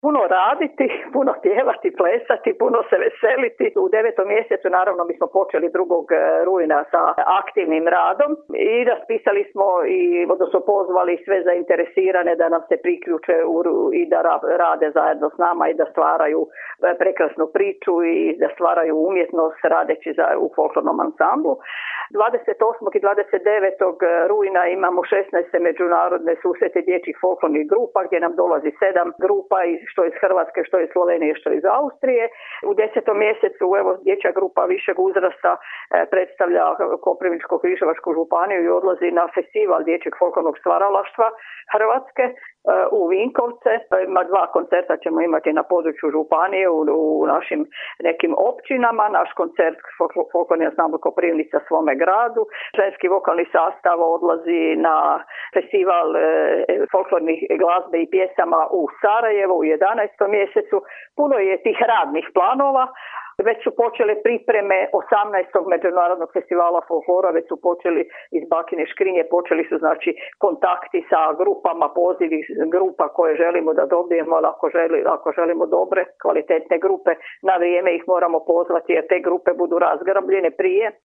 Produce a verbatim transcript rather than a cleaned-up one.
puno raditi, puno pjevati, plesati, puno se veseliti. U devetom mjesecu naravno mi smo počeli drugog rujna sa aktivnim radom i raspisali smo i odnosno pozvali sve zainteresirane da nam se priključe i da rade zajedno s nama i da stvaraju prekrasnu priču i da stvaraju umjetnost radeći za, u folklornom ansamblu. dvadeset osmog i dvadeset devetog rujna imamo šesnaeste međunarodne susrete dječjih folklornih grupa gdje nam dolazi sedam grupa što iz Hrvatske, što iz Slovenije, što iz Austrije. U desetom mjesecu evo dječja grupa višeg uzrasta predstavlja Koprivničko-križevačku županiju i odlazi na festival dječjeg folklornog stvaralaštva Hrvatske u Vinkovce. Ima dva koncerta ćemo imati na području županije u, u našim nekim općinama. Naš koncert folklorni ansambl Koprivnica svome gradu. Ženski vokalni sastav odlazi na festival e, folklornih glazbe i pjesama u Sarajevo u jedanaestom mjesecu. Puno je tih radnih planova. Već su počele pripreme osamnaestog međunarodnog festivala folklora, već su počeli iz Bakine škrinje, počeli su znači kontakti sa grupama, pozivi grupa koje želimo da dobijemo, ali ako, želi, ako želimo dobre, kvalitetne grupe, na vrijeme ih moramo pozvati jer te grupe budu razgrabljene prije